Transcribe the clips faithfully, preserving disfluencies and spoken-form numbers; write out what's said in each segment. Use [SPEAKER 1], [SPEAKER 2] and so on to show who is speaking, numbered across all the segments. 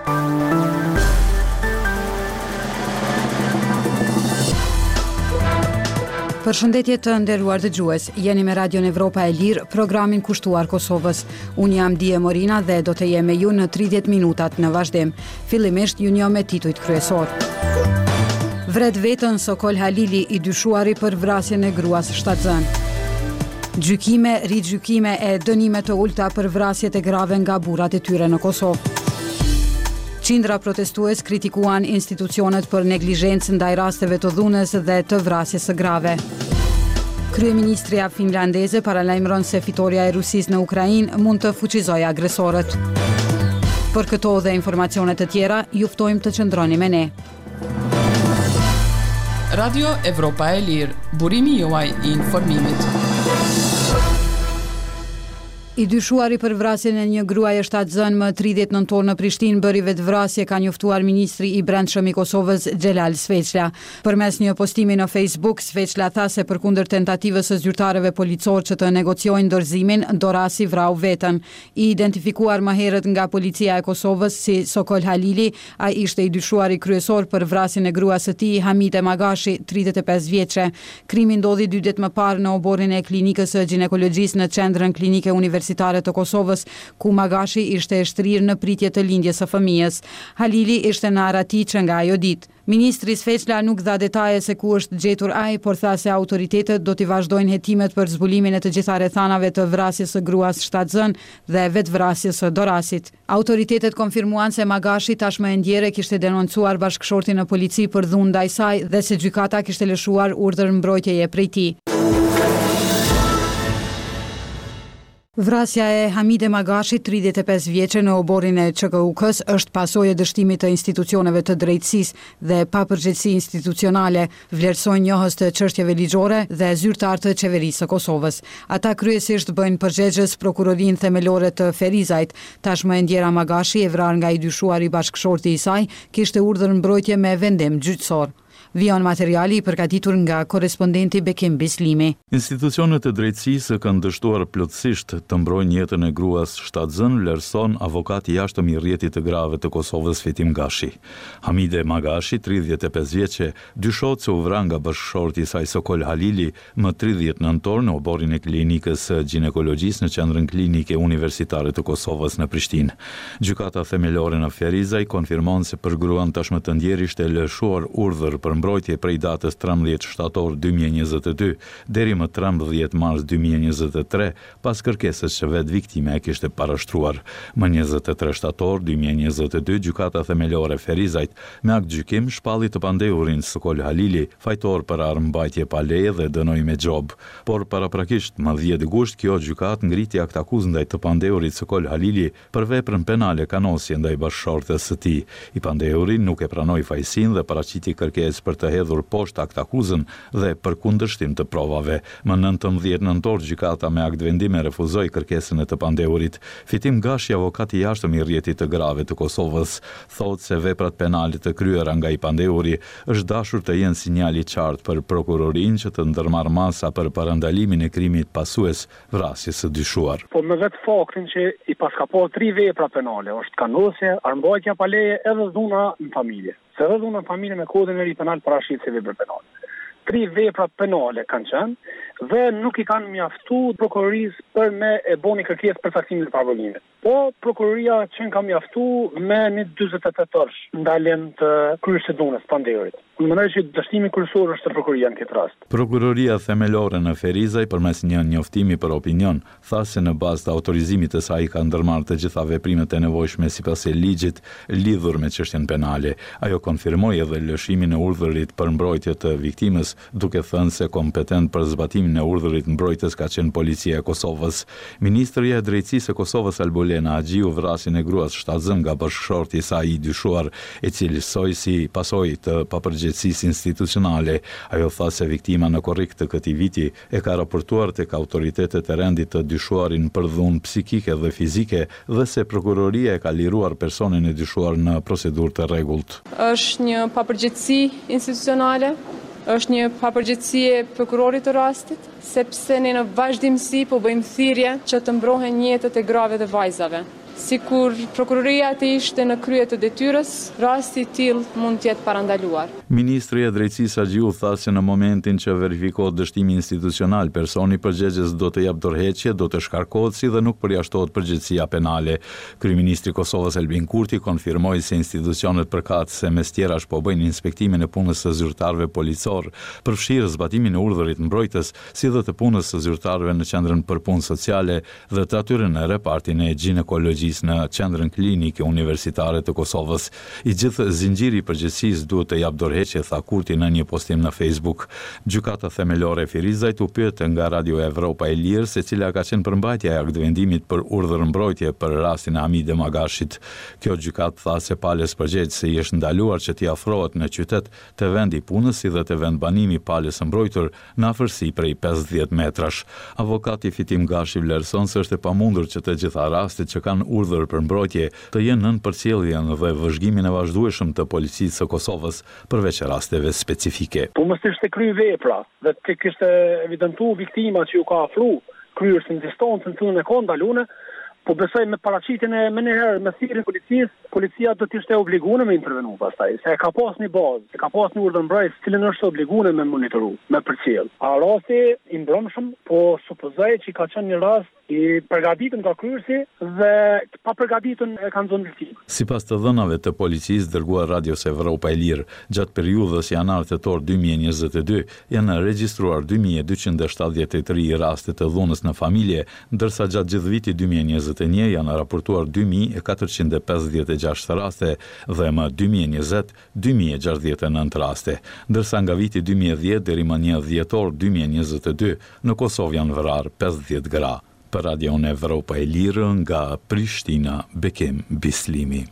[SPEAKER 1] Përshëndetje të nderuar dëgjues, jeni me Radion Evropa e Lirë, programin kushtuar Kosovës. Unë jam Dije Morina dhe do të jem me ju në tridhjetë minutat në vazhdim. Fillimisht ju njoh me titujt kryesor. Vret vetën Sokol Halili, i dyshuari për vrasjen e gruas shtatzën. Gjykime, rigjykime e dënime të ulta për vrasjet e grave nga burrat e tyre në Kosovë. Qindra protestues kritikuan institucionet për neglizhencë ndaj rasteve të dhunës dhe të vrasjes së grave. Kryeministria finlandeze paralajmëron se fitoria e Rusisë në Ukrainë mund të fuqizojë agresorët. Për këto dhe informacione të tjera, ju ftojmë të qëndroni me ne.
[SPEAKER 2] Radio Evropa e Lirë, burimi juaj i informimit.
[SPEAKER 1] I dyshuari për vrasjen e një gruaje shtatzën më tridhjetë nëntor në Prishtinë bëri vetvrasje, ka njoftuar ministri i brendshëm i Kosovës Xhelal Sveçla. Përmes një postimi në Facebook, Sveçla tha se përkundër tentativës së zyrtarëve policor që të negociojnë dorëzimin, Dorasi vrau veten. I identifikuar më herët nga policia e Kosovës si Sokol Halili, ai ishte i dyshuari kryesor për vrasjen e gruas së tij, Hamide Magashi, tridhjetë e pesë vjeçe. Krimi ndodhi dy ditë më parë në oborrin e klinikës së ginekologjisë në Qendrën Klinike Universitare të Kosovës, ku Magashi ishte e shtrirë në pritje të lindjes së fëmijës. Halili ishte në Aratiçë nga ajo ditë. Ministri Sveçla nuk dha detaje se ku është gjetur ai, por tha se autoritetet do t'i vazhdojnë hetimet për zbulimin e të gjitha rrethanave të vrasjes së gruas shtatzën dhe vetvrasjes së Dorasit. Autoritetet konfirmuan se Magashi tashmë e ndjere kishte denoncuar bashkëshortin në polici për dhunë ndaj saj dhe se gjykata kishte lëshuar urdhër mbrojtjeje prej tij. Vrasja e Hamide Magashi, tridhjetë e pesë vjeçe, në oborrin e Ç K U K-s është pasojë e dështimit të institucioneve të drejtësisë dhe papërgjegjësi institucionale, vlerësojnë njohës të çështjeve ligjore dhe zyrtar të qeverisë së Kosovës. Ata kryesisht bëjnë përgjegjës prokurorinë themelore të Ferizajt. Tashmë e ndjera Magashi, e vrarë nga i dyshuari bashkëshorti i saj, kishte urdhër mbrojtje me vendim gjyqësor. Vion materiali i përgatitur nga korespondenti Bekim Bislimi.
[SPEAKER 3] Institucionet e drejtësisë kanë dështuar plotësisht të mbrojnë jetën e gruas shtatzën, vlerëson avokati jashtëm i rrjetit të grave të Kosovës Fitim Gashi. Hamide Magashi, tridhjetë e pesë vjeçe, dyshohet se u vra nga bashkëshorti i saj Sokol Halili më tridhjetë nëntor në oborrin e klinikës së ginekologjisë në Qendrën Klinike Universitare të Kosovës në Prishtinë. Gjykata themelore në Ferizaj konfirmon se për gruan tashmë të ndjer ishte lëshuar urdhër për mbrojtje prej datës trembëdhjetë shtator dy mijë e njëzet e dy deri më trembëdhjetë mars dy mijë e njëzet e tre, pas kërkesës që vetë viktime e kishte parashtruar. Më njëzet e tre shtator dy mijë e njëzet e dy, gjykata themelore Ferizajt me akt gjykim shpalli të pandehurin Sokol Halili, fajtor për armëmbajtje pa leje dhe dënoi me gjob. Por paraprakisht më dhjetë gusht kjo gjykat ngriti akt akuzë ndaj të pandehurit Sokol Halili për veprën penale kanosje ndaj bashkëshortes së tij. I pandehuri nuk e pranoi fajsin dhe paraqiti kërkesë për të hedhur poshtë akt akuzën dhe për kundërshtim të provave. Më nëntëmbëdhjetë nëntor gjykata me akt vendime refuzoi kërkesën e të pandehurit. Fitim Gashi, avokati i jashtëm i rrjetit të grave të Kosovës, thotë se veprat penale të kryera nga i pandehuri është dashur të jenë sinjal i qartë për prokurorinë që të ndërmarrë masa për parandalimin e krimit pasues vrasjes së dyshuar.
[SPEAKER 4] Po me vetë faktin që i paskapo tri vepra penale, është kanosje, armëmbajtja pa leje edhe dhuna në familje. Se edhe dhuna në familje me kodin e ri penal parashit se vepra penale. Tri vepra penale kanë qenë dhe nuk i kanë mjaftu prokurorisë për me e boni kërkesë për saktimin e pavarësimit. Po prokuroria që ka mjaftu me një dyzet e tetë orësh ndaljen të kryerjes së dhunës pandehurit. Në mënyrë që dështimi kryesor është prokuroria në këtë rast.
[SPEAKER 3] Prokuroria themelore në Ferizaj përmes një njoftimi për opinion tha se në bazë të autorizimit të saj ka ndërmarrë të gjitha veprimet e nevojshme sipas e ligjit lidhur me çështjen penale. Ajo konfirmoi edhe lëshimin e urdhërit për mbrojtje të viktimës, duke thënë se kompetent për zbatimin e urdhërit mbrojtës ka qenë policia e Kosovës. Ministria e Drejtësisë së Kosovës Albulena Agjiu vrasjen e gruas shtatzën nga bashkëshorti i saj i dyshuar, e cilësoi si pasojë të papërgjegjësisë institucionale. Ajo tha se viktima në korrik të këtij viti e ka raportuar tek autoritetet e rendit të dyshuarin për dhunë psikike dhe fizike dhe se prokuroria e ka liruar personin e dyshuar në procedurë të rregullt.
[SPEAKER 5] Është një papërgjegjësi institucionale. Është një papërgjegjësi e prokurorit të rastit, sepse ne në vazhdimsi po bëjmë thirrje që të mbrohen jetët e grave dhe vajzave. sikur prokuroria të ishte në krye të detyrës, rasti i tillë mund të jetë parandaluar.
[SPEAKER 3] Ministri i Drejtësisë Agjiu tha se në momentin që verifikohet dështimi institucional, personi përgjegjës do të jap dorëheqje, do të shkarkohet si dhe nuk përjashtohet përgjegjësia penale. Kryeministri i Kosovës Albin Kurti konfirmoi se institucionet përkatëse mes tjerash po bëjnë inspektimin e punës së zyrtarëve policor, përfshirë zbatimin e urdhërit mbrojtës, si dhe të punës së zyrtarëve në qendrën për punë sociale dhe të atyre në repartin e ginekologjisë në qendrën klinike universitare të Kosovës. I gjithë zinxhiri i përgjegjësisë duhet të jap dorëheqje, tha Kurti në një postim në Facebook. Gjykata themelore Firizajt u pyet nga Radio Evropa e Lirë se cila ka qenë përmbajtja e aktvendimit për urdhër mbrojtje për rastin e Hamide Magashit. Kjo gjykatë tha se palës përgjegjëse i është ndaluar që t'i afrohet në qytet të vendi punës si dhe të vendbanimi palës mbrojtur në afërsi prej pesëdhjetë metrash. Avokati Fitim Gashi vlerëson se është e pamundur që të gjitha rastet që kanë urdhër për mbrojtje të jenë nën përcjelljen dhe vëzhgimin e vazhdueshëm të policisë së Kosovës, përveç rasteve specifike.
[SPEAKER 4] Po mos ishte kry vepra dhe të kishte evidentuar viktima që ju ka afru kryerës në distancë në cilën e ka ndalune, po besoj me paraqitjen e më njëherë me thirrjen e policisë, policia do të ishte obliguar me intervenu pastaj, se ka pas një bazë, se ka pas një urdhër mbrojtës, cilën është obliguar me monitoru, me përcjell. A rasti i mbrëmshëm, po supozoj që ka qenë një rast i përgatitur nga kryerësi dhe pa përgatitur e kanë zonë viktimë.
[SPEAKER 3] Sipas të dhënave të policisë dërguar Radios Evropa e Lirë, gjatë periudhës janar-tetor dy mijë e njëzet e dy, janë regjistruar dy mijë e dyqind e shtatëdhjetë e tre raste të dhunës në familje, ndërsa gjatë gjithë vitit dy mijë e njëzet e një janë raportuar dy mijë e katërqind e pesëdhjetë e gjashtë raste dhe më dy mijë e njëzet dy mijë e gjashtëdhjetë e nëntë raste, ndërsa nga viti dy mijë e dhjetë deri më një dhjetor dy mijë e njëzet e dy në Kosovë janë vrarë pesëdhjetë gra. Për Radio Evropa e Lirë nga Prishtina, Bekim Bislimi.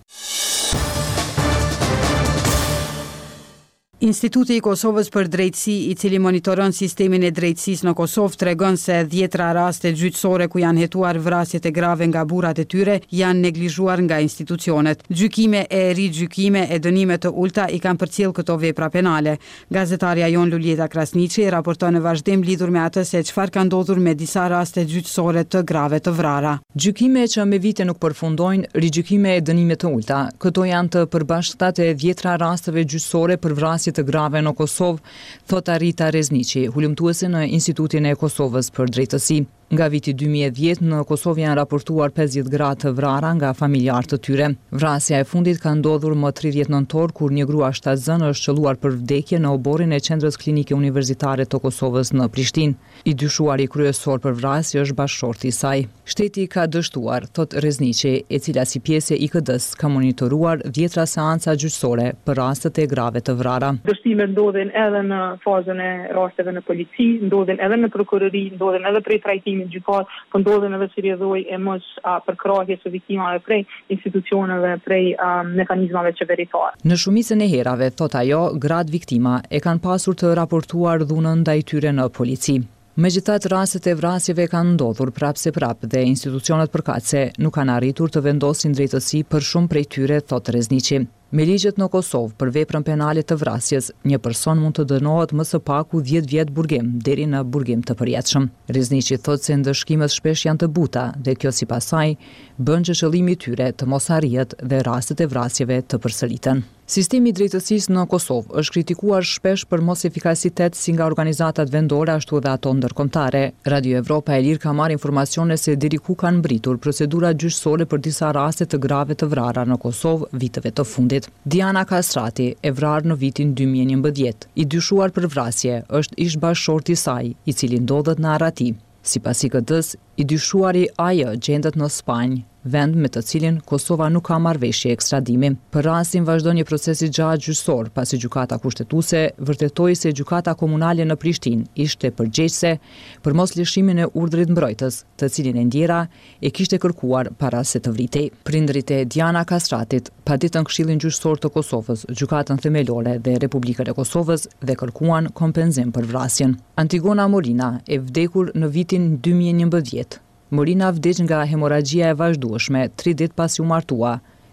[SPEAKER 1] Instituti i Kosovës për Drejtësi, i cili monitoron sistemin e drejtësisë në Kosovë, tregon se dhjetra raste gjyqësore ku janë hetuar vrasjet e grave nga burrat e tyre janë neglizhuar nga institucionet. Gjykime e rigjykime e dënime të ulta i kanë përcjell këto vepra penale. Gazetarja jon Luljeta Krasniqi raporton në vazhdim lidhur me atë se çfarë ka ndodhur me disa raste gjyqësore të grave të vrara.
[SPEAKER 6] Gjykime që me vite nuk përfundojnë, rigjykime e dënime të ulta. Këto janë të përbashkëta e dhjetra rasteve gjyqësore për vrasje të grave në Kosovë, thot Arita Rezniqi, hulumtuese në Institutin e Kosovës për Drejtësi. Nga viti dy mijë e dhjetë në Kosovë janë raportuar pesëdhjetë gra të vrara nga familjarë të tyre. Vrasja e fundit ka ndodhur më tridhjetë nëntor kur një grua shtatzën është qelluar për vdekje në oborrin e qendrës klinike universitare të Kosovës në Prishtinë. I dyshuari kryesor për vrasje është bashkëshorti i saj. Shteti ka dështuar, thot Rezniqi, e cila si pjesë e I K D-s ka monitoruar dhjetra seanca gjyqësore për rastet e grave të vrara.
[SPEAKER 7] Dështimet ndodhin edhe në fazën e rasteve në polici, ndodhin edhe në prokurori, ndodhin edhe prej trajtimit gjykat, po ndodhen edhe si rrjedhoj e mos përkrahje së viktimave prej institucioneve, prej um, mekanizmave qeveritare.
[SPEAKER 6] Në shumicën e herave, thot ajo, gratë viktima e kanë pasur të raportuar dhunën ndaj tyre në polici. Megjithatë, rastet e vrasjeve kanë ndodhur prap se prap dhe institucionet përkatëse nuk kanë arritur të vendosin drejtësi për shumë prej tyre, thot Rezniqi. Me ligjet në Kosovë për veprën penale të vrasjes, një person mund të dënohet më së paku dhjetë vjet burgim deri në burgim të përjetshëm. Rezniqi thotë se ndëshkimet shpesh janë të buta dhe kjo sipas saj bën që qëllimi i tyre të mos arrihet dhe rastet e vrasjeve të përsëriten. Sistemi i drejtësisë në Kosovë është kritikuar shpesh për mos efikasitet si nga organizatat vendore ashtu edhe ato ndërkombëtare. Radio Evropa e Lirë ka marrë informacione se deri ku kanë mbritur procedura gjyqësore për disa raste të grave të vrara në Kosovë viteve të fundit. Diana Kastrati, e vrarë në vitin dy mijë e njëmbëdhjetë, i dyshuar për vrasje është ish bashkëshorti i saj, i cili ndodhet në Arati. Sipas I K D-s, i dyshuari A J gjendet në Spanjë, vend me të cilin Kosova nuk ka marrëveshje ekstradimi. Për rastin vazhdon një proces I gjatë gjyqësor, pasi gjykata kushtetuese vërtetoi se gjykata komunale në Prishtinë ishte përgjegjëse për mos lëshimin e urdhrit mbrojtës, të cilin e ndjera e kishte kërkuar para se të vritej. Prindrit e Diana Kastratit paditën Këshillin Gjyqësor të Kosovës, gjykatën themelore dhe Republikën e Kosovës dhe kërkuan kompenzim për vrasjen. Antigona Morina e vdekur në vitin dy mijë e njëmbëdhjetë. Morina vdiq nga hemoragjia e vazhdueshme tri ditë pasi u martua.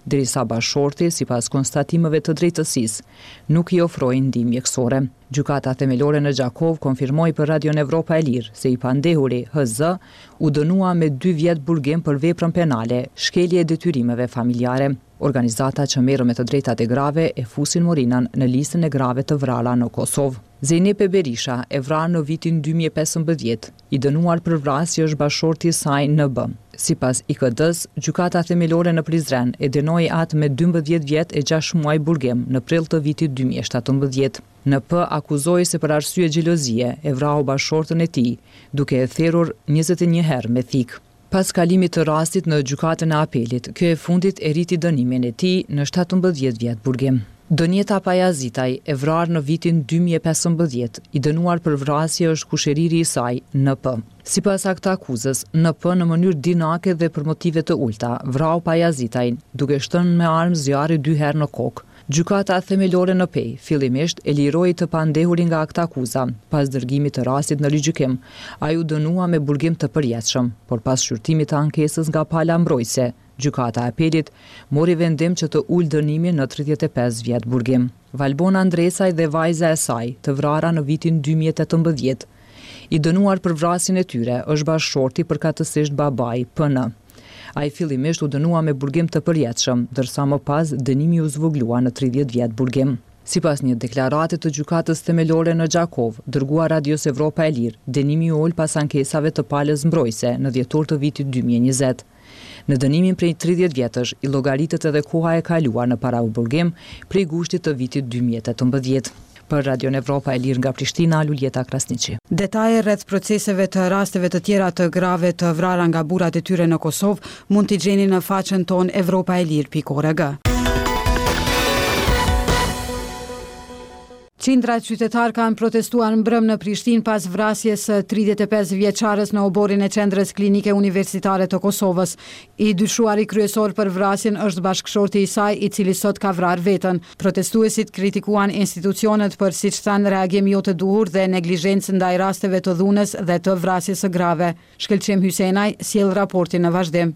[SPEAKER 6] derisa bashorti, sipas konstatimeve të drejtësisë, nuk i ofroi ndihmë mjekësore. Gjykata themelore në Gjakov konfirmoi për Radion Evropa e Lirë se i pandehuri H Z u dënua me dy vjet burgim për veprën penale, shkelje e detyrimeve familjare. Organizata që merr me të drejtat e grave e fusin Morinën në listën e grave të vrara në Kosovë. Zenepe Berisha e vrarë në vitin dy mijë e pesëmbëdhjetë, i dënuar për vrasje është bashorti i saj N B. Sipas I K D-s, gjykata themelore në Prizren e dënoi atë me dymbëdhjetë vjet e gjashtë muaj burgim në prill të vitit dy mijë e shtatëmbëdhjetë. N P akuzoi se për arsye xhelozie e vrau bashortën e tij, duke e therrur njëzet e një herë me thik. Pas kalimit të rastit në gjykatën e apelit, kjo e fundit e rriti dënimin e tij në shtatëmbëdhjetë vjet burgim. Donjeta Pajazitaj, e vrarë në vitin dy mijë e pesëmbëdhjetë, i dënuar për vrasje është kushëriri i saj, N P. Sipas akta akuzës, N P në mënyrë dinake dhe për motive të ulta, vrau Pajazitajn, duke shtënë me armë zjarri dy herë në kokë. Gjykata themelore në Pej, fillimisht e liroi të pandehurin nga akta akuza. Pas dërgimit të rastit në rigjykim, ai u dënua me burgim të përjetshëm, por pas shqyrtimit të ankesës nga pala mbrojtëse, gjykata e apelit mori vendim që të ulë dënimin në tridhjetë e pesë vjet burgim. Valbona Andresaj dhe vajza e saj, të vrara në vitin dy mijë e tetëmbëdhjetë, i dënuar për vrasjen e tyre është bashkëshorti përkatësisht babai P N. Ai fillimisht u dënua me burgim të përjetshëm, ndërsa më pas dënimi u zvoglua në tridhjetë vjet burgim. Sipas një deklarate të gjykatës themelore në Gjakov, dërguar Radios Evropa e Lirë, dënimi u ul pas ankesave të palës mbrojtëse në dhjetor të vitit dy mijë e njëzet. Në dënimin prej tridhjetë vjetësh, i llogaritet edhe koha e kaluar në paraburgim prej gushtit të vitit dy mijë e tetëmbëdhjetë. Për Radion Evropa e Lirë nga Prishtina, Luljeta Krasniqi.
[SPEAKER 1] Detaje rreth proceseve të rasteve të tjera të grave të vrara nga burrat e tyre në Kosovë mund t'i gjeni në faqen ton evropa e lirë pikë org. Qindra qytetar kanë protestuar mbrëm në Prishtinë pas vrasjes së tridhjetë e pesë vjeçares në oborin e qendrës klinike universitare të Kosovës. I dyshuari kryesor për vrasjen është bashkëshorti i saj, i cili sot ka vrarë veten. Protestuesit kritikuan institucionet për, siç thanë, reagim jo të duhur dhe neglizhencë ndaj rasteve të dhunës dhe të vrasjes së grave. Shkëlqim Hysenaj sjell raportin në vazhdim.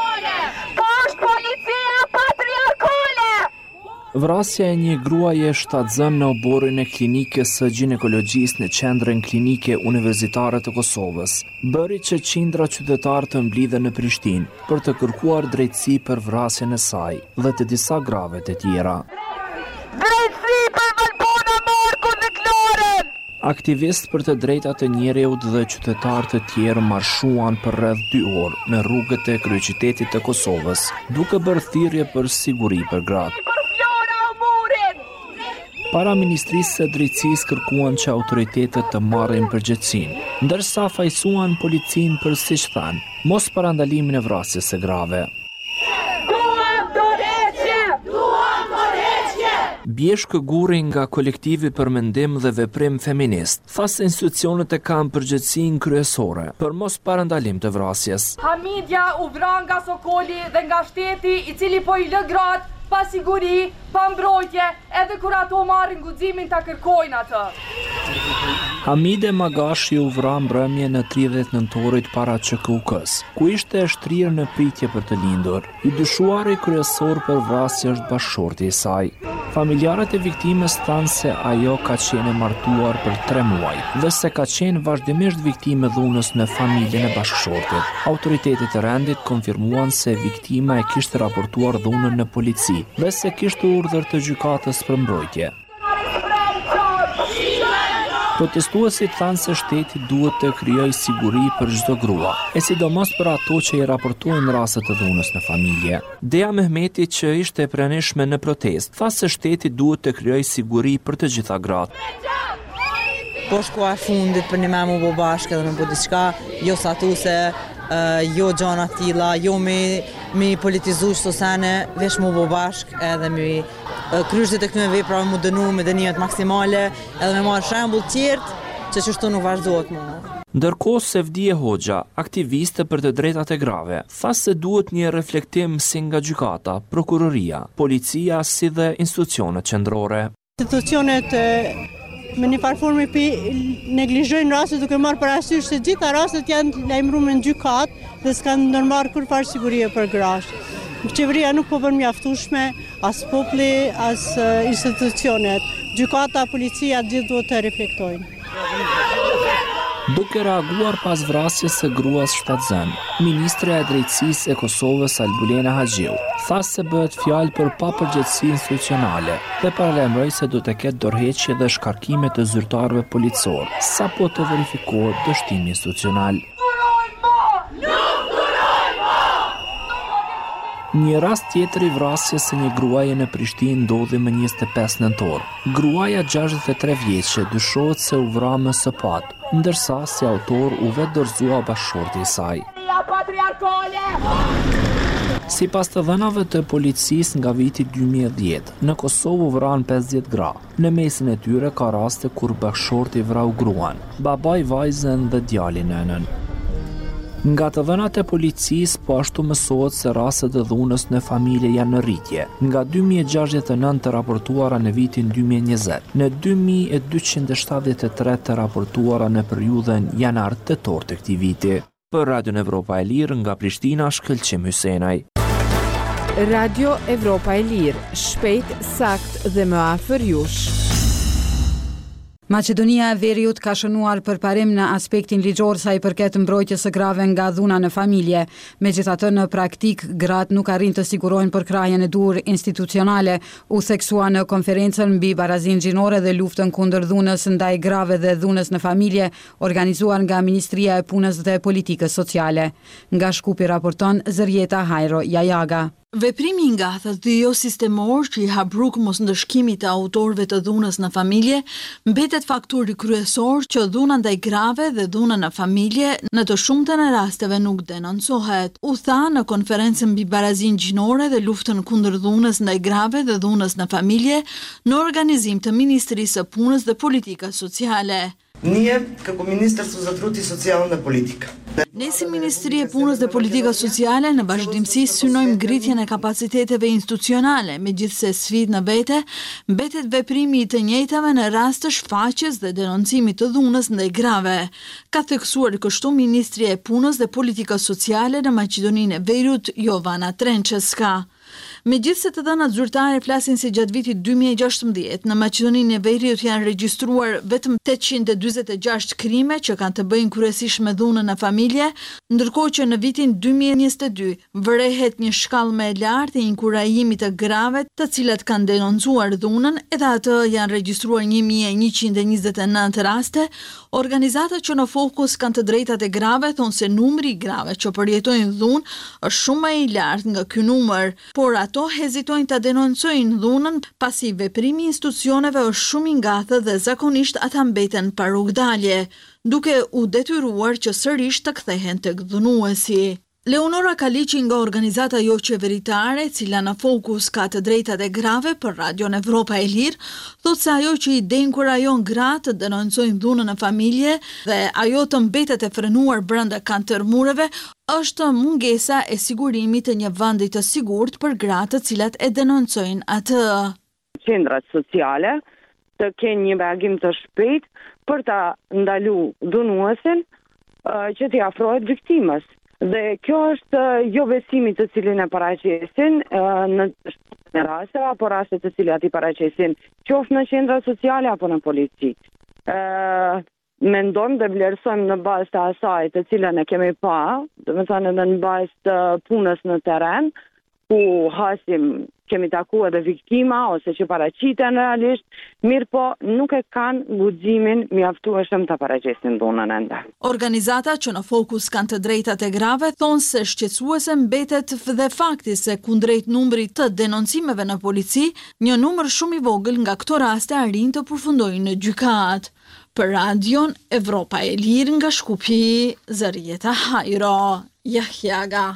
[SPEAKER 8] Vrasja e një gruaje shtatzën në oborin e klinikës së ginekologjisë në qendrën klinike universitare të Kosovës, bëri që qindra qytetar të mblidhen në Prishtinë për të kërkuar drejtësi për vrasjen e saj dhe të disa grave të tjera.
[SPEAKER 9] Drejtësi për Valbona Marku dhe Kloren!
[SPEAKER 8] Aktivistë për të drejtat të njerëzit dhe qytetar të tjerë marshuan për rreth dy orë në rrugët e kryeqytetit të Kosovës, duke bërë thirrje për siguri për gratë. Para Ministrisë së Drejtësisë kërkuan që autoritetet të marrin përgjegjësinë, ndërsa fajsuan policinë për, siç thanë, mos parandalimin e vrasjes së grave.
[SPEAKER 9] Duam dorëheqje! Duam dorëheqje!
[SPEAKER 8] Bjeshkë Guri nga kolektivi për mendim dhe veprim feminist, tha se institucionet e kanë përgjegjësinë kryesore për mos parandalim të vrasjes.
[SPEAKER 10] Hamidja u vran nga Sokoli dhe nga shteti, i cili po i lë gratë pa siguri, pa mbrojtje, edhe kur ato marrin guximin ta kërkojnë atë.
[SPEAKER 8] Hamide Magashi u vra mbrëmje në tridhjetë nëntorit para Q K U K-s, ku ishte e shtrirë në pritje për të lindur. I dyshuari kryesor për vrasje është bashkëshorti i saj. Familjarët e viktimës thanë se ajo ka qenë e martuar për tre muaj dhe se ka qenë vazhdimisht viktime dhunës në familjen e bashkëshortit. Autoritetet e rendit konfirmuan se viktima e kishte raportuar dhunën në polici dhe se kishte urdhër të gjykatës për mbrojtje. Protestuesit thanë se shteti duhet të krijojë siguri për çdo grua, e sidomos për ato që i raportojnë raste të dhunës në familje. Dea Mehmeti, që ishte e pranishme në protestë, tha se shteti duhet të krijojë siguri për të gjitha gratë.
[SPEAKER 11] Po shkoa e fundit për një me mu bo bashkë edhe me bo diçka, jo satuse, uh, jo gjana tilla, jo me, me politizu shto sene, vesh mu bo bashkë edhe me kryshtet e këtyre veprave mu dënu me dënimet maksimale edhe me marrë shembull tjertë që çështo nuk vazhdohet më.
[SPEAKER 8] Ndërkohë Sevdije Hoxha, aktiviste për të drejtat e grave, tha se duhet një reflektim si nga gjykata, prokuroria, policia si dhe institucionet qendrore.
[SPEAKER 12] Institucionet me një farë formë neglizhojnë rastet duke marrë parasysh se gjitha rastet janë lajmëruar në gjykat dhe s'kanë ndërmarrë kur farë sigurie për grash. qeveria nuk po bën mjaftueshme, as populli, as institucionet. Gjykata, policia, gjithë duhet të reflektojnë.
[SPEAKER 8] Duke reaguar pas vrasjes së gruas shtatzën, Ministrja e Drejtësisë e Kosovës Albulena Haxhiu tha se bëhet fjalë për papërgjegjësi institucionale dhe paralajmëroi se do të ketë dorëheqje dhe shkarkime të zyrtarëve policor sapo të verifikohet dështimi institucional. Një rast tjetër i vrasjes së një gruaje në Prishtinë ndodhi më njëzet e pesë nëntor. Gruaja gjashtëdhjetë e tre vjeçe dyshohet se u vra më së pat, ndërsa si autor u vetë dorëzua bashkëshorti i saj. Sipas të dhënave të policisë nga viti dy mijë e dhjetë, në Kosovë u vran pesëdhjetë gra. Në mesin e tyre ka raste kur bashkëshorti vrau gruan, babai vajzën dhe djali nënën. Nga të dhënat e policisë, po ashtu mësohet se rastet e dhunës në familje janë në rritje, nga dy mijë e gjashtëdhjetë e nëntë të raportuara në vitin dy mijë e njëzet, në dy mijë e dyqind e shtatëdhjetë e tre të raportuara në periudhën janar-tetor të këtij viti. Për Radion Evropa e Lirë nga Prishtina, Shkëlqim Hysenaj.
[SPEAKER 13] Radio Evropa e Lirë, shpejt, sakt dhe më afër jush.
[SPEAKER 1] Maqedonia e Veriut ka shënuar përparim në aspektin ligjor sa i përket mbrojtjes së grave nga dhuna në familje. Megjithatë, në praktik, gratë nuk arrin të sigurojnë përkrahjen e duhur institucionale, u theksua në konferencën mbi barazinë gjinore dhe luftën kundër dhunës ndaj grave dhe dhunës në familje, organizuar nga Ministria e Punës dhe Politikës Sociale. Nga Shkupi raporton Zërjeta Hajro Jajaga.
[SPEAKER 14] Veprimi i ngathet dhe jo sistemor që i habruk mos ndëshkimit të autorëve të dhunës në familje mbetet faktori kryesor që dhuna ndaj grave dhe dhuna në familje në të shumtën e rasteve nuk denoncohet. U tha në konferencën mbi barazinë gjinore dhe luftën kundër dhunës ndaj grave dhe dhunës në familje në organizim të Ministrisë së Punës dhe Politikës Sociale.
[SPEAKER 15] Ние, како министër за труд и социална политика.
[SPEAKER 14] Ne si Ministri e Punës dhe Politikës Sociale në vazhdimsi synojmë ngritjen e kapaciteteve institucionale, megjithse sfidë në vete, mbetet veprimi i të njëjtave në rast të shfaqjes dhe denoncimit të dhunës ndaj grave. Ka theksuar kështu Ministri e Punës dhe Politikës Sociale në Maqedoninë e Veriut, Jovana Trenčeska. Megjithse të dhënat zyrtare flasin se gjatë vitit dy mijë e gjashtëmbëdhjetë në Maqedoninë e Veriut janë regjistruar vetëm tetëqind e dyzet e gjashtë krime që kanë të bëjnë kryesisht me dhunën në familje, ndërkohë që në vitin dy mijë e njëzet e dy vërehet një shkallë më e lartë e inkurajimit të grave të cilat kanë denoncuar dhunën, edhe atë janë regjistruar një mijë e njëqind e njëzet e nëntë raste. Organizatat që në fokus kanë të drejtat e grave thonë se numri i grave që përjetojnë dhunë është shumë më i lartë nga ky numër, por ato hezitojnë ta denoncojnë dhunën pasi veprimi i institucioneve është shumë i ngatët dhe zakonisht ata mbeten pa rrugdalje, duke u detyruar që sërish të kthehen tek dhunuesi. Leonora Kaliqi nga organizata jo qeveritare, cila në fokus ka të drejtat e grave për Radion Evropa e Lirë, thotë se ajo që i denkurajon gratë të denoncojnë dhunën në familje dhe ajo të mbetet e frenuar brenda kantërmureve është mungesa e sigurimit të një vendi të sigurt për gratë të cilat e denoncojnë atë.
[SPEAKER 16] Qendrat sociale të kenë një reagim të shpejt për ta ndalu dhunuesin që t'i afrohet viktimës. Dhe kjo është jo besimi të cilin e paraqesin në raste apo raste të cilat i paraqesin qoftë në qendra sociale apo në polici. Mendojmë dhe vlerësojmë në bazë të asaj të cilën e kemi pa, do të thënë edhe në bazë të punës në terren, ku hasim kemi taku edhe viktima ose që paraqiten realisht, mirë po nuk e kanë guximin mjaftueshëm të paraqesin dhunën ende.
[SPEAKER 14] Organizata që në fokus kanë të drejtat e grave thonë se shqetësuese mbetet dhe fakti se kundrejt numrit të denoncimeve në polici, një numër shumë i vogël nga këto raste arrin të përfundojnë në gjykat. Për Radion Evropa e Lirë nga Shkupi, Zërjeta Hajro Jahjaga.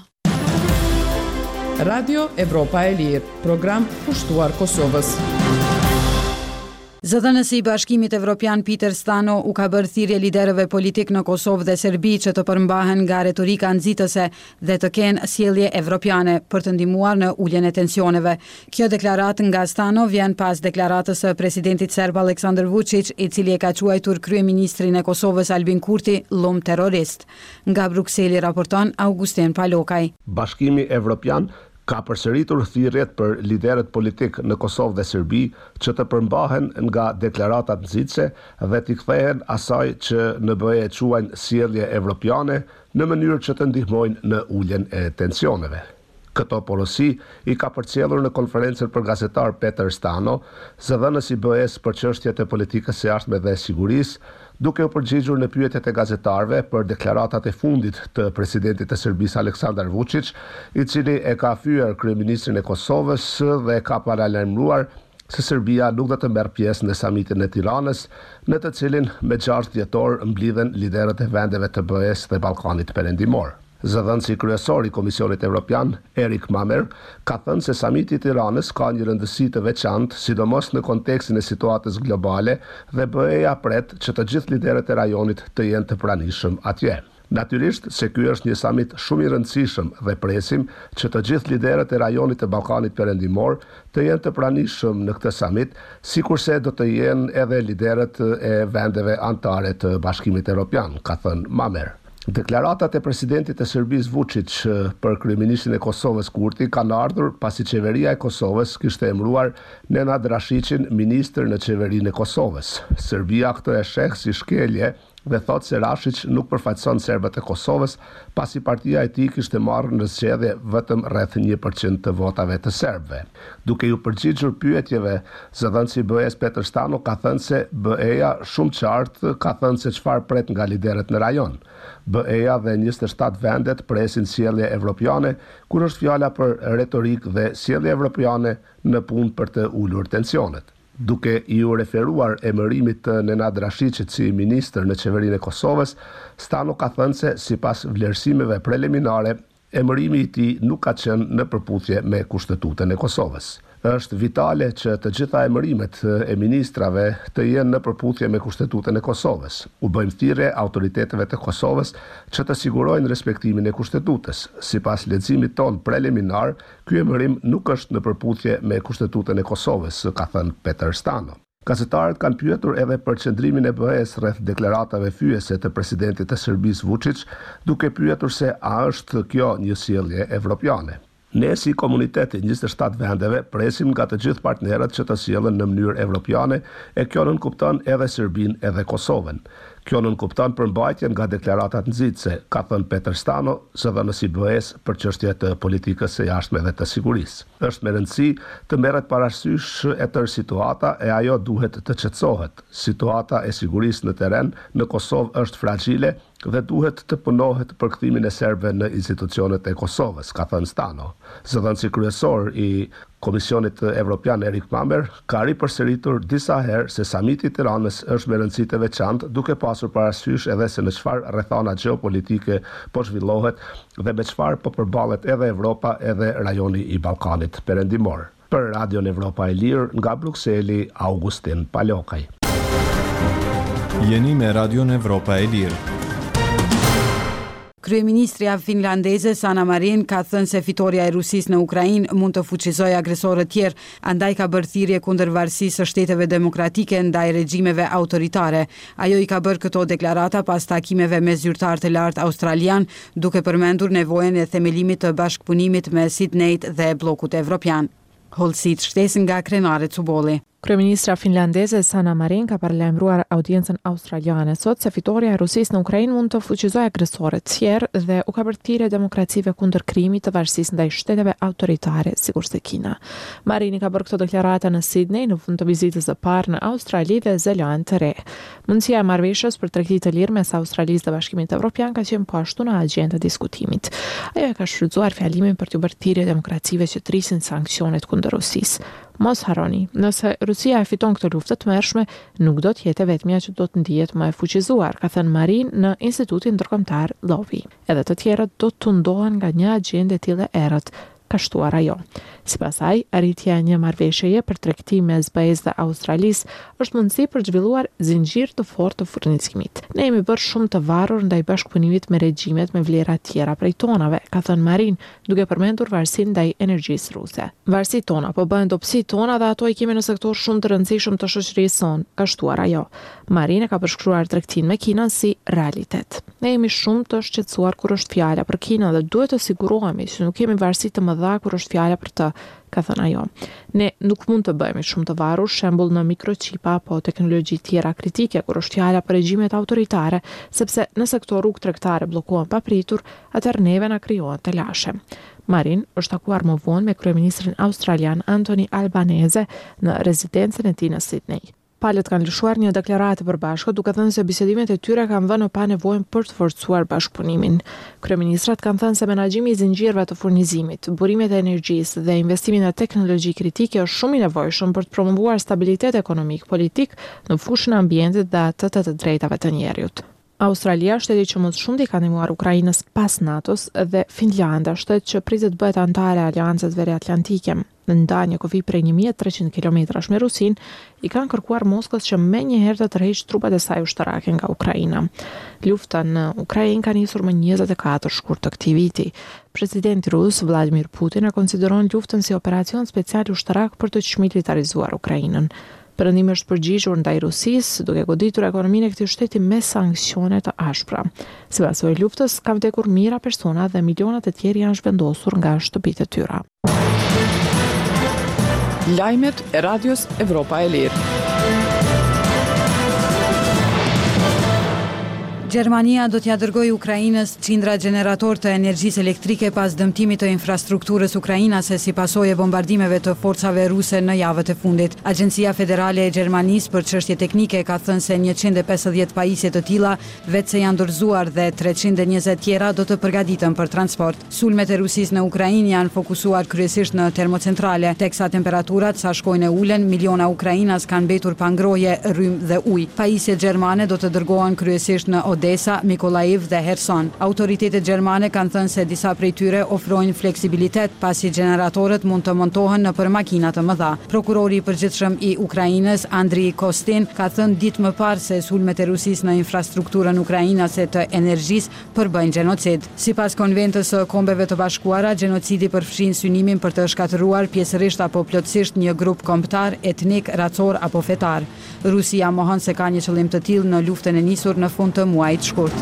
[SPEAKER 2] Radio Evropa e Lirë, program pushtuar Kosovës.
[SPEAKER 1] Zëdhënësi i Bashkimit Evropian Peter Stano u ka bërë thirrje liderëve politik në Kosovë dhe Serbi që të përmbahen nga retorika nxitëse dhe të kenë sjellje evropiane për të ndihmuar në uljen e tensioneve. Kjo deklaratë nga Stano vjen pas deklaratës së presidentit serb Aleksandar Vučić, i cili e ka quajtur kryeministrin e Kosovës Albin Kurti llum terrorist. Nga Brukseli raporton Augustin Palokaj.
[SPEAKER 17] Bashkimi Evropian Ka përsëritur thirrjet për liderët politik në Kosovë dhe Serbi që të përmbahen nga deklaratat nxitse dhe t'i kthehen asaj që në B E quajnë sjellje evropiane në mënyrë që të ndihmojnë në uljen e tensioneve. Këto porosi i ka përcjellur në konferencën për gazetar Peter Stano, zëdhënës i B E-s për çështjet e politikës së jashtme dhe sigurisë, duke u përgjigjur në pyetjet e gazetarëve për deklaratat e fundit të presidentit të Serbisë Aleksandar Vučić, i cili e ka fyer kryeministrin e Kosovës dhe ka paralajmëruar se Serbia nuk do të merr pjesë në samitin e Tiranës, në të cilin me gjashtë dhjetor mblidhen liderët e vendeve të B E-s dhe Ballkanit Perëndimor. Zëdhënësi kryesor i Komisionit Evropian, Erik Mamer, ka thënë se samiti i Tiranës ka një rëndësi të veçantë, sidomos në kontekstin e situatës globale dhe B E-ja pret që të gjithë liderët e rajonit të jenë të pranishëm atje. Natyrisht se ky është një samit shumë i rëndësishëm dhe presim që të gjithë liderët e rajonit të Ballkanit Perëndimor të jenë të pranishëm në këtë samit, sikurse do të jenë edhe liderët e vendeve anëtare të Bashkimit Evropian, ka thënë Mamer. Deklaratat e presidentit të Serbisë Vučić për kryeministrin e Kosovës Kurti kanë ardhur pasi qeveria e Kosovës kishte emëruar Nenad Rashićin ministër në qeverinë e Kosovës. Serbia këtë e sheh si shkelje dhe thot se Rashić nuk përfaqëson serbët e Kosovës, pasi partia e tij kishte marrë në zgjedhje vetëm rreth një përqind të votave të serbëve. Duke ju përgjigjur pyetjeve, zëdhënësi i B E-s Peter Stano ka thënë se B E-ja shumë qartë ka thënë se çfarë pret nga liderët në rajon. B E-ja dhe njëzet e shtatë vendet presin sjellje evropiane, kur është fjala për retorik dhe sjellje evropiane në punë për të ulur tensionet. Duke i u referuar emërimit të Nenad Rashićit si ministër në qeverinë e Kosovës, Stano ka thënë se sipas vlerësimeve preliminare, emërimi i tij nuk ka qenë në përputhje me Kushtetutën e Kosovës. Është vitale që të gjitha emërimet e ministrave të jenë në përputhje me Kushtetutën e Kosovës. U bëjmë thirrje autoriteteve të Kosovës që të sigurojnë respektimin e Kushtetutës. Sipas leximit ton preliminar, ky emërim nuk është në përputhje me Kushtetutën e Kosovës, ka thënë Peter Stano. Gazetarët kanë pyetur edhe për qëndrimin e B E-s rreth deklaratave fyese të presidentit të Serbisë Vučić, duke pyetur se a është kjo një sjellje evropiane. Ne si komuniteti njëzet e shtatë vendeve presim nga të gjithë partnerët që të sjellen në mënyrë evropiane, e kjo nënkupton edhe Serbinë edhe Kosovën. Kjo nënkupton përmbajtjen nga deklaratat nxitse, ka thënë Peter Stano, zëdhënës i B E-s për çështje të politikës së jashtme dhe të sigurisë. Është me rëndësi të merret parasysh e tërë situata e ajo duhet të qetësohet. Situata e sigurisë në terren në Kosovë është fragjile dhe duhet të punohet për kthimin e serbëve në institucionet e Kosovës, ka thënë Stano. Zëdhënësi kryesor i Komisionit Evropian Erik Mamer ka ripërsëritur disa herë se samiti i Tiranës është me rëndësi të veçantë, duke pasur parasysh edhe se në çfarë rrethana gjeopolitike po zhvillohet dhe me çfarë po përballet edhe Evropa edhe rajoni i Ballkanit Perëndimor. Për Radion Evropa e Lirë nga Brukseli, Augustin Palokaj.
[SPEAKER 18] Jeni me Radion Evropa e Lirë.
[SPEAKER 1] Kryeministrja finlandeze Sanna Marin ka thënë se fitoria e Rusisë në Ukrainë mund të fuqizojë agresorë të tjerë, andaj ka bërë thirrje kundër varësisë së shteteve demokratike ndaj regjimeve autoritare. Ajo i ka bërë këto deklarata pas takimeve me zyrtar të lartë australian, duke përmendur nevojën e themelimit të bashkëpunimit me Sydneyt dhe bllokut evropian. Holësit shtesin nga Krenare Cubolli.
[SPEAKER 13] Kryeministra finlandeze Sanna Marin ka paralajmëruar audiencën australiane sot se fitoria e Rusisë në Ukrainë mund të fuqizojë agresorë të tjerë dhe u ka bërë thirrje demokracive kundër krimit të varësisë ndaj shteteve autoritare, sikurse Kina. Marini ka bërë këto deklarata në Sydney në fund të vizitës së parë në Australi dhe Zeland të Re. Mundësia e marrëveshjes për tregti të lirë mes Australisë dhe Bashkimit Evropian ka qenë po ashtu në agjendë të diskutimit. Ajo e ka shfrytzuar fjalimin për të bërë thirrje demokracive që trisin sanksionet kundër Rusisë. Mos harroni, nëse Rusia e fiton këtë luftë të tmerrshme, nuk do të jetë vetmja që do të ndihet më e fuqizuar, ka thënë Marin në Institutin Ndërkombëtar Lovi. Edhe të tjerët do të tundohen nga një agjendë e tillë errët, ka shtuar ajo. Sipas saj, arritja e një marrëveshjeje për tregtim mes B E S dhe Australisë është mundësi për zhvilluar zinxhir të fortë të furnizimit. Ne jemi bërë shumë të varur ndaj bashkëpunimit me regjimet me vlera tjera prej tonave, ka thënë Marin, duke përmendur varësinë ndaj energjisë ruse. Varësitë tona po bëhen dobësitë tona dhe ato i kemi në sektor shumë të rëndësishëm të shoqërisë sonë, ka shtuar ajo. Marin e ka përshkruar tregtin me Kinën si realitet. Ne jemi shumë të shqetësuar kur është fjala për Kinën dhe duhet të sigurohemi që nuk kemi varësi të mëdha kur është fjala për të, ka thënë ajo. Ne nuk mund të bëhemi shumë të varur, shembull në mikrochipa apo teknologji tjera kritike kur është fjala për regjimet autoritare, sepse nëse këto rrugë tregtare bllokohen papritur, atëherë neve na krijohen të lashe. Marin është takuar më vonë me kryeministrin australian Anthony Albanese në rezidencën e tij në Sydney. Palët kanë lëshuar një deklaratë përbashkët duke thënë se bisedimet e tyre kanë vënë në pa nevojën për të forcuar bashkëpunimin. Kryeministrat kanë thënë se menaxhimi i zinxhirëve të furnizimit, burimet e energjisë dhe investimi në teknologji kritike është shumë i nevojshëm për të promovuar stabilitet ekonomik, politik në fushën e ambientit dhe atë të të drejtave të njerëzit. Australia, shteti që më shumë i ka ndihmuar Ukrainës pas NATO-s, dhe Finlanda, shtet që pritet bëhet anëtare e Aleancës Veriatlantike. Në ndanje kufi prej një mijë e treqind kilometrash me Rusin, i kanë kërkuar Moskës që menjëherë të tërheqë trupat e saj ushtarake nga Ukraina. Lufta në Ukrainë ka nisur më njëzet e katër shkurt të këtij viti. Presidenti rus Vladimir Putin e konsideron luftën si operacion special ushtarak për të çmilitarizuar Ukrainën. Perëndimi është përgjigjur ndaj Rusisë, duke goditur ekonominë e këtij shteti me sanksione të ashpra. Sipas së luftës, ka vdekur mijëra persona dhe miliona të tjerë janë zhvendosur nga shtëpitë e tyre.
[SPEAKER 2] Lajmet e Radios Evropa e Lirë.
[SPEAKER 1] Gjermania do t'ja dërgoj Ukrainës qindra gjenerator të energjisë elektrike pas dëmtimit të infrastrukturës ukrainase si pasojë e bombardimeve të forcave ruse në javët e fundit. Agjencia Federale e Gjermanisë për çështje teknike ka thënë se njëqind e pesëdhjetë pajisje të tilla vetë se janë dorëzuar dhe treqind e njëzet tjera do të përgatiten për transport. Sulmet e Rusisë në Ukrainë janë fokusuar kryesisht në termocentrale, teksa temperaturat sa shkojnë e ulen, miliona ukrainas kanë mbetur pa ngrohje, rrymë dhe ujë. Pajisjet gjermane do të dërgohen kryesisht në Odessa, Mykolaiv dhe Kherson. Autoritetet gjermane kanë thënë se disa prej tyre ofrojnë fleksibilitet pasi generatorët mund të montohen nëpër makina të mëdha. Prokurori i përgjithshëm i Ukrainës, Andriy Kostin, ka thënë ditë më parë se sulmet e Rusisë në infrastrukturën ukrainase të energjisë përbëjnë gjenocid. Sipas konventës së Kombeve të Bashkuara, gjenocidi përfshin synimin për të shkatëruar pjesërisht apo plotësisht një grup kombëtar, etnik, racor apo fetar. Rusia mohon se ka një qëllim të tillë në luftën e nisur në fund të muajit shkurt.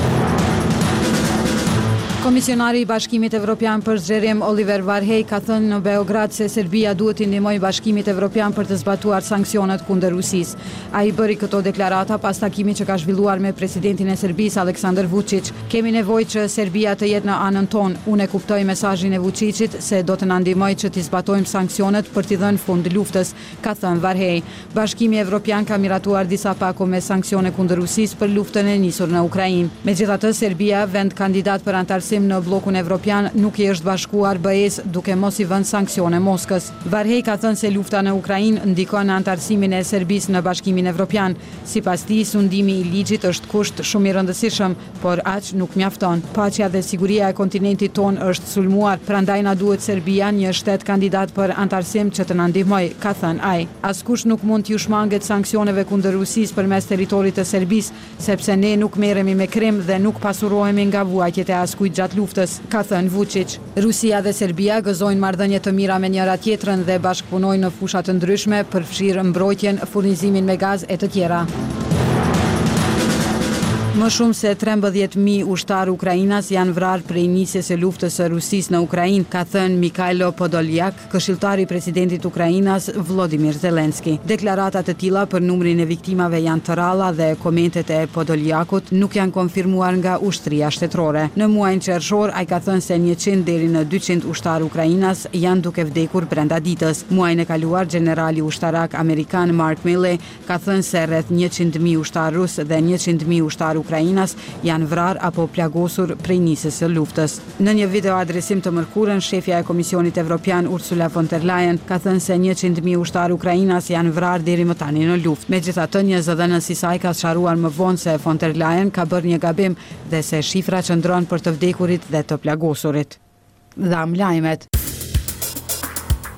[SPEAKER 1] Komisionari i Bashkimit Evropian për zgjerim Oliver Varhej ka thënë në Beograd se Serbia duhet t'i ndihmojë Bashkimit Evropian për të zbatuar sanksionet kundër Rusisë. Ai bëri këto deklarata pas takimit që ka zhvilluar me presidentin e Serbisë Aleksandar Vučić. Kemi nevojë që Serbia të jetë në anën tonë. Unë e kuptoj mesazhin e Vučićit se do të na ndihmojë që t'i zbatojmë sanksionet për t'i dhënë fund luftës, ka thënë Varhej. Bashkimi Evropian ka miratuar disa pako me sanksione kundër Rusisë për luftën e nisur në Ukrainë. Megjithatë, Serbia, vend kandidat për antarësi në blokun evropian, nuk i është bashkuar B E S duke mos i vënë sanksione Moskës. Varhej ka thënë se lufta në Ukrainë ndikon në antarësimin e Serbisë në Bashkimin Evropian. Sipas tij, sundimi i ligjit është kusht shumë i rëndësishëm, por aq nuk mjafton. Paqja dhe siguria e kontinentit ton është sulmuar, prandaj na duhet Serbia, një shtet kandidat për antarësim, që të na ndihmojë, ka thënë ai. Askush nuk mund t'ju shmanget sanksioneve kundër Rusisë përmes territorit të Serbisë, sepse ne nuk merremi me Krim dhe nuk pasurohemi nga vuajtjet e askujt gjatë luftës, ka thënë Vučić. Rusia dhe Serbia gëzojnë marrëdhënie të mira me njëra tjetrën dhe bashkëpunojnë në fusha të ndryshme, përfshirë mbrojtjen, furnizimin me gaz e të tjera. Më shumë se trembëdhjetë mijë ushtarë ukrainas janë vrarë prej nisjes së luftës së Rusisë në Ukrainë, ka thënë Mikhailo Podolyak, këshilltari i presidentit Ukrainas Volodymyr Zelensky. Deklarata të tilla për numrin e viktimave janë të rralla dhe komentet e Podolyakut nuk janë konfirmuar nga ushtria shtetërore. Në muajin qershor, ai ka thënë se njëqind deri në dyqind ushtarë ukrainas janë duke vdekur brenda ditës. Muajin e kaluar, generali ushtarak amerikan Mark Milley ka thënë se rreth njëqind mijë ushtarë rus dhe njëqind mijë ushtarë Ukrainas janë vrarë apo plagosur prej nisjes së luftës. Në një video adresim të mërkurën, shefja e Komisionit Evropian Ursula von der Leyen ka thënë se njëqind mijë ushtarë ukrainas janë vrarë deri më tani në luftë. Megjithatë, një zëdhënës i saj ka sqaruar më vonë se von der Leyen ka bërë një gabim dhe se shifra qëndron për të vdekurit dhe të plagosurit. Dham lajmet.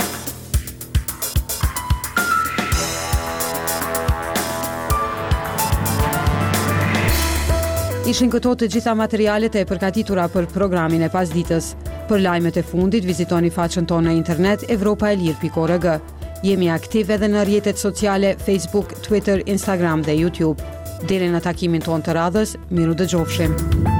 [SPEAKER 1] Ishin këto të gjitha materialet e përgatitura për programin e pasditës. Për lajmet e fundit, vizitoni faqen tonë në internet evropaelir pikë org. Jemi aktiv edhe në rrjetet sociale Facebook, Twitter, Instagram dhe YouTube. Deri në takimin tonë të radhës, miru dëgjofshim.